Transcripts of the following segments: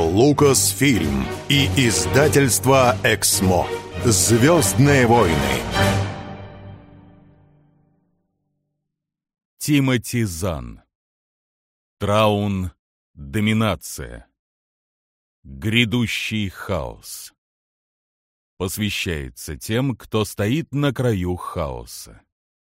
Lucasfilm и издательство «Эксмо». «Звездные войны». Тимоти Зан. Траун. Доминация. Грядущий хаос. Посвящается тем, кто стоит на краю хаоса.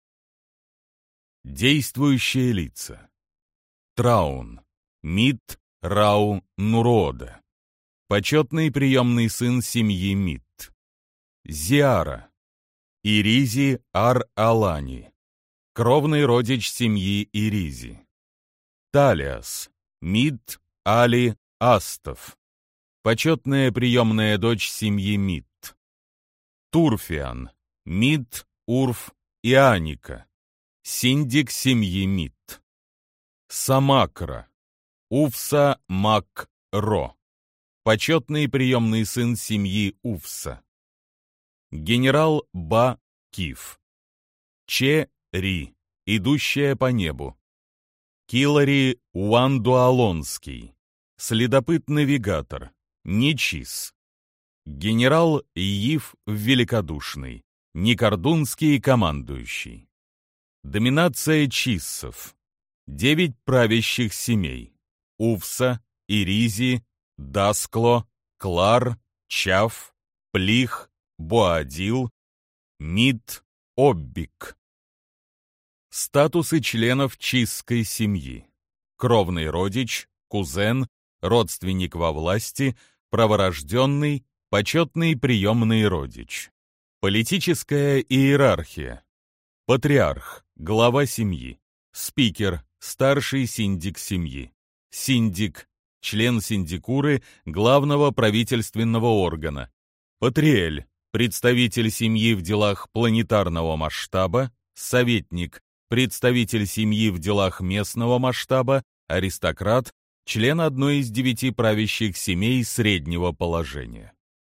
Действующие лица. Траун. Мит Рау Нурода. Почетный приемный сын семьи Мит. Зиара. Иризи Ар-Алани. Кровный родич семьи Иризи. Талиас. Мит Али Астов. Почетная приемная дочь семьи Мит. Турфиан. Мит Урф и Аника. Синдик семьи Мит. Самакра. Уфса Мак Ро. Почетный приемный сын семьи Уфса. Генерал Ба Киф. Че Ри, идущая по небу. Килари Уандуалонский. Следопыт-навигатор. Нечис. Генерал Ив Великодушный. Никордунский командующий. Доминация чиссов. 9 правящих семей. Уфса, Иризи, Даскло, Клар, Чав, Плих, Боадил, Мид, Оббик. Статусы членов чисской семьи. Кровный родич, кузен, родственник во власти, праворожденный, почетный приемный родич. Политическая иерархия. Патриарх, глава семьи. Спикер, старший синдик семьи. Синдик, член синдикуры, главного правительственного органа. Патриэль, представитель семьи в делах планетарного масштаба. Советник, представитель семьи в делах местного масштаба. Аристократ, член одной из 9 правящих семей среднего положения.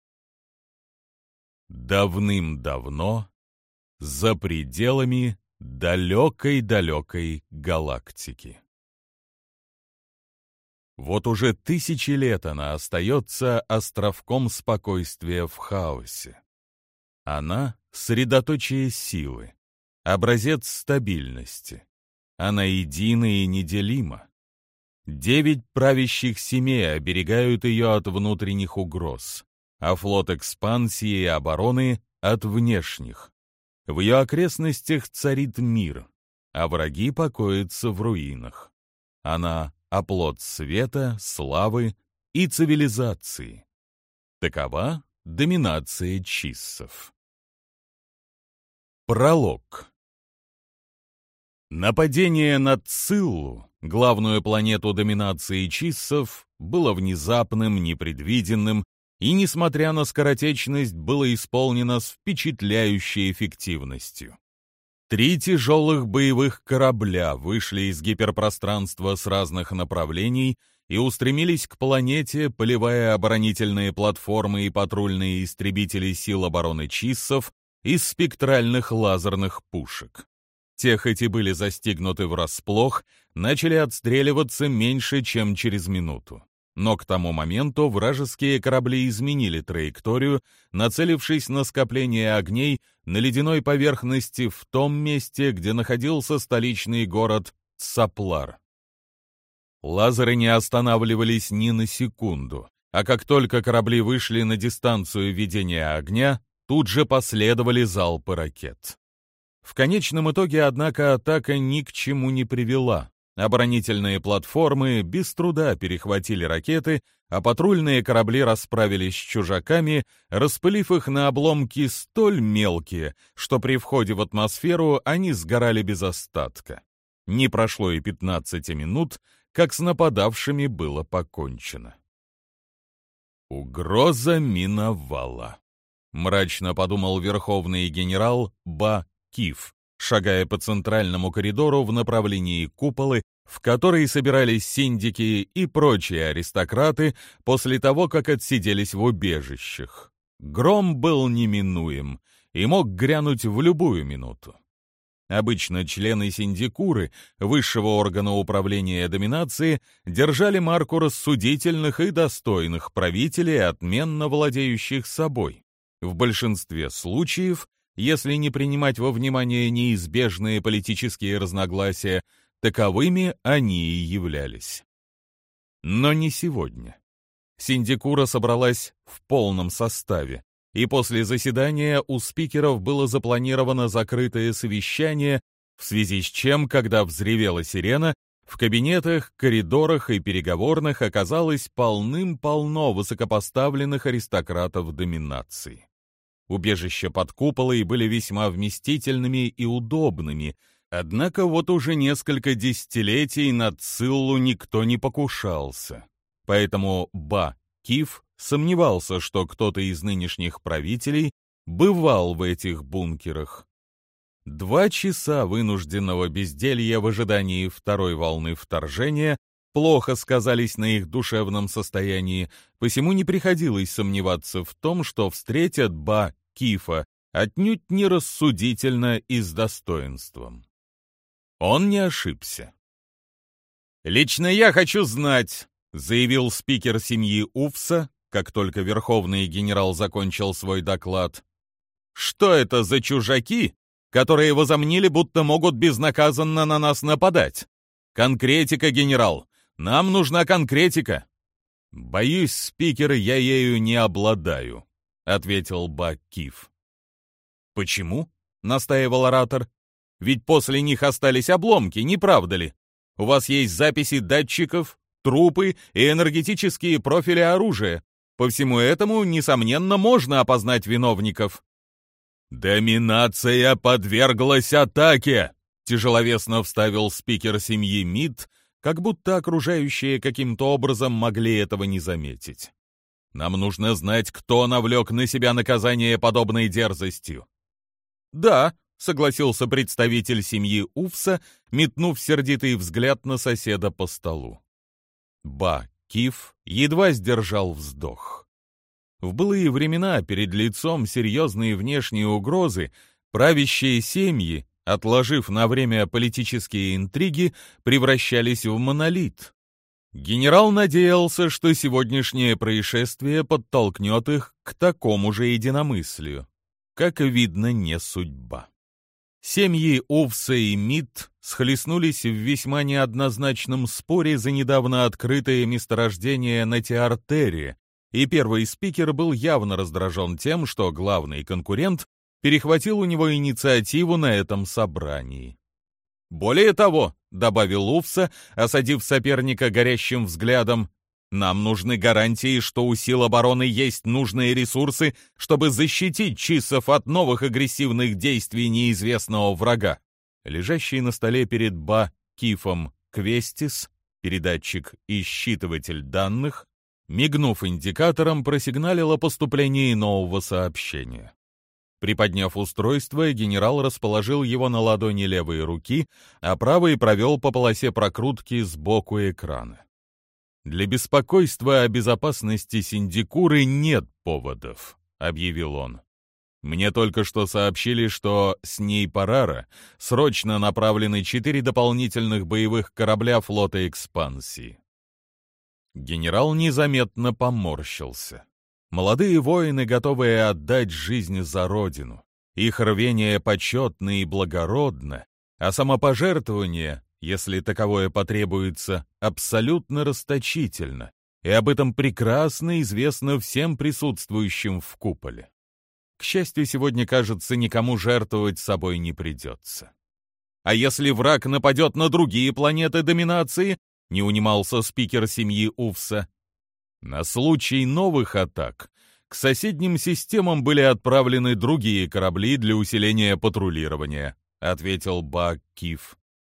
Давным-давно, за пределами далекой-далекой галактики. Вот уже тысячи лет она остается островком спокойствия в хаосе. Она — средоточие силы, образец стабильности. Она едина и неделима. 9 правящих семей оберегают ее от внутренних угроз, а флот экспансии и обороны — от внешних. В ее окрестностях царит мир, а враги покоятся в руинах. Она — оплот света, славы и цивилизации. Такова доминация чиссов. Пролог. Нападение на Циллу, главную планету доминации чиссов, было внезапным, непредвиденным и, несмотря на скоротечность, было исполнено с впечатляющей эффективностью. 3 тяжелых боевых корабля вышли из гиперпространства с разных направлений и устремились к планете, поливая оборонительные платформы и патрульные истребители сил обороны чиссов из спектральных лазерных пушек. Те, хоть и были застигнуты врасплох, начали отстреливаться меньше, чем через минуту. Но к тому моменту вражеские корабли изменили траекторию, нацелившись на скопление огней на ледяной поверхности в том месте, где находился столичный город Цаплар. Лазеры не останавливались ни на секунду, а как только корабли вышли на дистанцию ведения огня, тут же последовали залпы ракет. В конечном итоге, однако, атака ни к чему не привела. Оборонительные платформы без труда перехватили ракеты, а патрульные корабли расправились с чужаками, распылив их на обломки столь мелкие, что при входе в атмосферу они сгорали без остатка. Не прошло и 15 минут, как с нападавшими было покончено. Угроза миновала. Мрачно подумал верховный генерал Ба Киф, шагая по центральному коридору в направлении куполы, в которой собирались синдики и прочие аристократы после того, как отсиделись в убежищах. Гром был неминуем и мог грянуть в любую минуту. Обычно члены синдикуры, высшего органа управления доминации, держали марку рассудительных и достойных правителей, отменно владеющих собой. В большинстве случаев, если не принимать во внимание неизбежные политические разногласия, таковыми они и являлись. Но не сегодня. Синдикура собралась в полном составе, и после заседания у спикеров было запланировано закрытое совещание, в связи с чем, когда взревела сирена, в кабинетах, коридорах и переговорных оказалось полным-полно высокопоставленных аристократов доминации. Убежища под куполой были весьма вместительными и удобными, однако вот уже несколько десятилетий на Циллу никто не покушался. Поэтому Ба-Киф сомневался, что кто-то из нынешних правителей бывал в этих бункерах. 2 часа вынужденного безделья в ожидании второй волны вторжения плохо сказались на их душевном состоянии, посему не приходилось сомневаться в том, что встретят Ба-Кифа отнюдь не рассудительно и с достоинством. Он не ошибся. «Лично я хочу знать», — заявил спикер семьи Уфса, как только верховный генерал закончил свой доклад, «что это за чужаки, которые возомнили, будто могут безнаказанно на нас нападать? Конкретика, генерал, нам нужна конкретика». «Боюсь, спикер, я ею не обладаю», — ответил Ба-Киф. «Почему?» — настаивал оратор. «Ведь после них остались обломки, не правда ли? У вас есть записи датчиков, трупы и энергетические профили оружия. По всему этому, несомненно, можно опознать виновников». «Доминация подверглась атаке!» — тяжеловесно вставил спикер семьи Мид, как будто окружающие каким-то образом могли этого не заметить. «Нам нужно знать, кто навлек на себя наказание подобной дерзостью». «Да», — согласился представитель семьи Уфса, метнув сердитый взгляд на соседа по столу. Ба-Киф едва сдержал вздох. В былые времена, перед лицом серьезной внешней угрозы, правящие семьи, отложив на время политические интриги, превращались в монолит. Генерал надеялся, что сегодняшнее происшествие подтолкнет их к такому же единомыслию. Как видно, не судьба. Семьи Уфса и Мид схлестнулись в весьма неоднозначном споре за недавно открытое месторождение на Тиартере, и первый спикер был явно раздражен тем, что главный конкурент перехватил у него инициативу на этом собрании. «Более того», — добавил Уфса, осадив соперника горящим взглядом, «нам нужны гарантии, что у сил обороны есть нужные ресурсы, чтобы защитить чиссов от новых агрессивных действий неизвестного врага». Лежащий на столе перед Ба-Кифом Квестис, передатчик и считыватель данных, мигнув индикатором, просигналил о поступлении нового сообщения. Приподняв устройство, генерал расположил его на ладони левой руки, а правой провел по полосе прокрутки сбоку экрана. «Для беспокойства о безопасности синдикуры нет поводов», — объявил он. «Мне только что сообщили, что с Нейпарара срочно направлены 4 дополнительных боевых корабля флота экспансии». Генерал незаметно поморщился. Молодые воины, готовые отдать жизнь за родину. Их рвение почетно и благородно, а самопожертвование, если таковое потребуется, абсолютно расточительно, и об этом прекрасно известно всем присутствующим в куполе. К счастью, сегодня, кажется, никому жертвовать собой не придется. «А если враг нападет на другие планеты доминации?» — не унимался спикер семьи Уфса. «На случай новых атак к соседним системам были отправлены другие корабли для усиления патрулирования», — ответил Ба-Киф.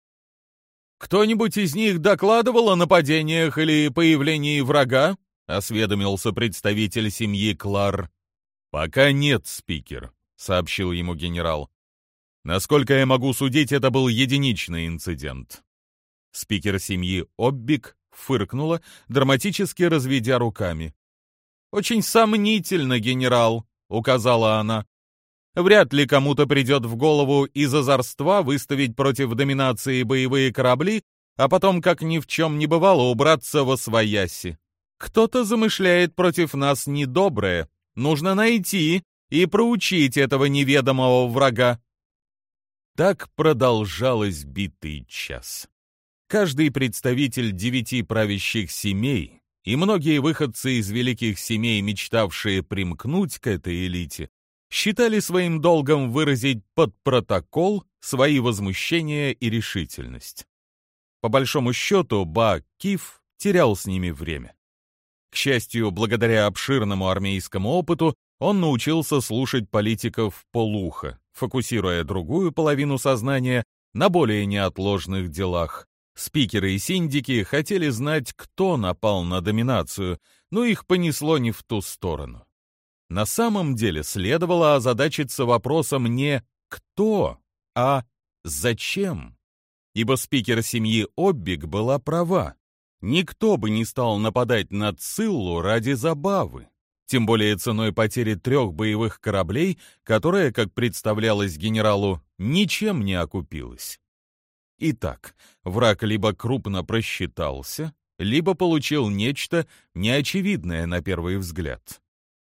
«Кто-нибудь из них докладывал о нападениях или появлении врага?» — осведомился представитель семьи Клар. «Пока нет, спикер», — сообщил ему генерал. «Насколько я могу судить, это был единичный инцидент». Спикер семьи Оббик фыркнула, драматически разведя руками. «Очень сомнительно, генерал», — указала она. Вряд ли кому-то придет в голову из озорства выставить против доминации боевые корабли, а потом, как ни в чем не бывало, убраться восвояси. Кто-то замышляет против нас недоброе. Нужно найти и проучить этого неведомого врага. Так продолжалось битый час. Каждый представитель 9 правящих семей и многие выходцы из великих семей, мечтавшие примкнуть к этой элите, считали своим долгом выразить под протокол свои возмущения и решительность. По большому счету, Ба-Киф терял с ними время. К счастью, благодаря обширному армейскому опыту, он научился слушать политиков вполуха, фокусируя другую половину сознания на более неотложных делах. Спикеры и синдики хотели знать, кто напал на доминацию, но их понесло не в ту сторону. На самом деле следовало озадачиться вопросом не «кто», а «зачем?». Ибо спикер семьи Оббик была права. Никто бы не стал нападать на Циллу ради забавы, тем более ценой потери 3 боевых кораблей, которая, как представлялось генералу, ничем не окупилась. Итак, враг либо крупно просчитался, либо получил нечто неочевидное на первый взгляд.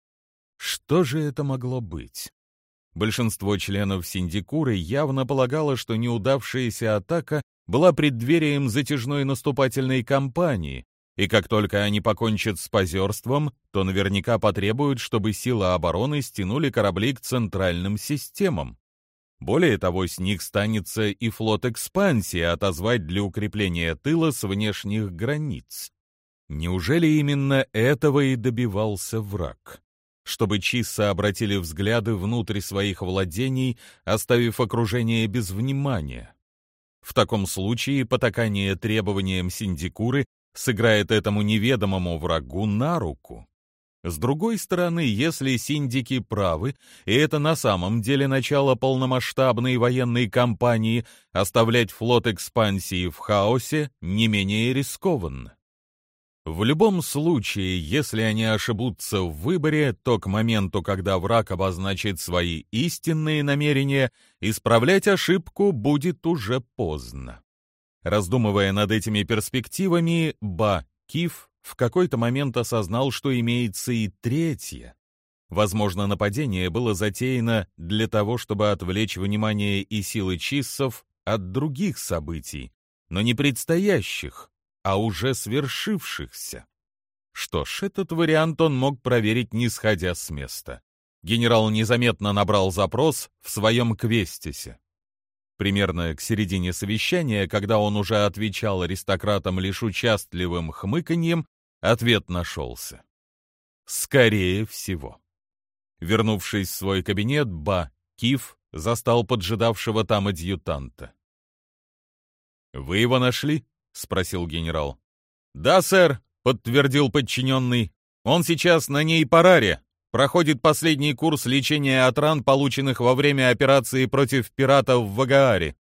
Что же это могло быть? Большинство членов Синдикуры явно полагало, что неудавшаяся атака была преддверием затяжной наступательной кампании, и как только они покончат с позерством, то наверняка потребуют, чтобы силы обороны стянули корабли к центральным системам. Более того, с них станется и флот экспансии отозвать для укрепления тыла с внешних границ. Неужели именно этого и добивался враг? Чтобы чиссы обратили взгляды внутрь своих владений, оставив окружение без внимания. В таком случае потакание требованиям Синдикуры сыграет этому неведомому врагу на руку. С другой стороны, если синдики правы, и это на самом деле начало полномасштабной военной кампании, оставлять флот экспансии в хаосе не менее рискованно. В любом случае, если они ошибутся в выборе, то к моменту, когда враг обозначит свои истинные намерения, исправлять ошибку будет уже поздно. Раздумывая над этими перспективами, Ба-Киф в какой-то момент осознал, что имеется и третье. Возможно, нападение было затеяно для того, чтобы отвлечь внимание и силы чиссов от других событий, но не предстоящих, а уже свершившихся. Что ж, этот вариант он мог проверить, не сходя с места. Генерал незаметно набрал запрос в своем квестисе. Примерно к середине совещания, когда он уже отвечал аристократам лишь участливым хмыканьем, ответ нашелся. Скорее всего. Вернувшись в свой кабинет, Ба-Киф застал поджидавшего там адъютанта. «Вы его нашли?» — спросил генерал. «Да, сэр», — подтвердил подчиненный. «Он сейчас на Нейпараре, проходит последний курс лечения от ран, полученных во время операции против пиратов в Вагааре».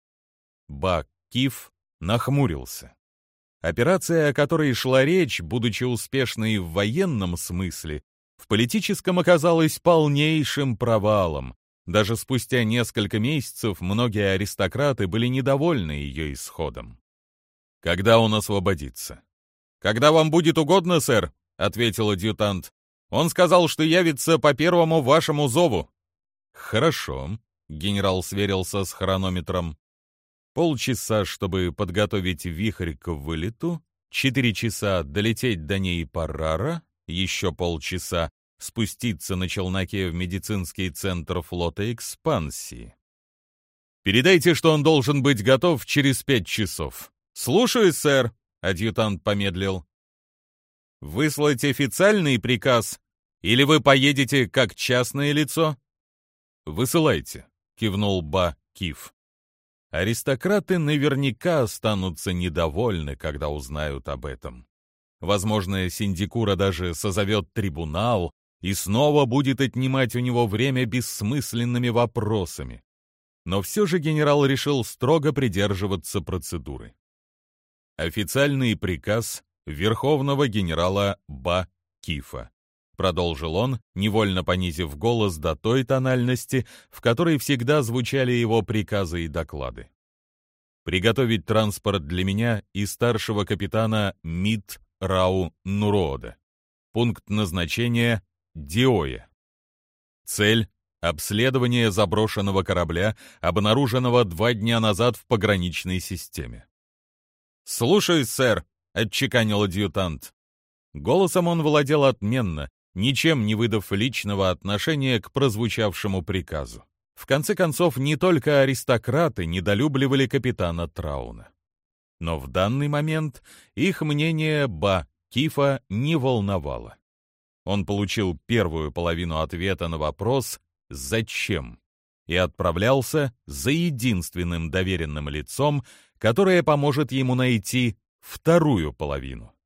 Ба-Киф нахмурился. Операция, о которой шла речь, будучи успешной в военном смысле, в политическом оказалась полнейшим провалом. Даже спустя несколько месяцев многие аристократы были недовольны ее исходом. «Когда он освободится?» «Когда вам будет угодно, сэр», — ответил адъютант. «Он сказал, что явится по первому вашему зову». «Хорошо», — генерал сверился с хронометром. Полчаса, чтобы подготовить вихрь к вылету, 4 часа долететь до Нейпарара, еще полчаса спуститься на челноке в медицинский центр флота экспансии. «Передайте, что он должен быть готов через 5 часов». «Слушаюсь, сэр», — адъютант помедлил. «Выслать официальный приказ, или вы поедете как частное лицо?» «Высылайте», — кивнул Ба-Киф. Аристократы наверняка останутся недовольны, когда узнают об этом. Возможно, Синдикура даже созовет трибунал и снова будет отнимать у него время бессмысленными вопросами. Но все же генерал решил строго придерживаться процедуры. Официальный приказ верховного генерала Ба-Кифа. продолжил он, невольно понизив голос до той тональности, в которой всегда звучали его приказы и доклады. «Приготовить транспорт для меня и старшего капитана Мит Рау Нурода. Пункт назначения — Диоя. Цель — обследование заброшенного корабля, обнаруженного 2 дня назад в пограничной системе». «Слушаюсь, сэр», — отчеканил адъютант. Голосом он владел отменно, ничем не выдав личного отношения к прозвучавшему приказу. В конце концов, не только аристократы недолюбливали капитана Трауна. Но в данный момент их мнение Кифа не волновало. Он получил первую половину ответа на вопрос «Зачем?» и отправлялся за единственным доверенным лицом, которое поможет ему найти вторую половину.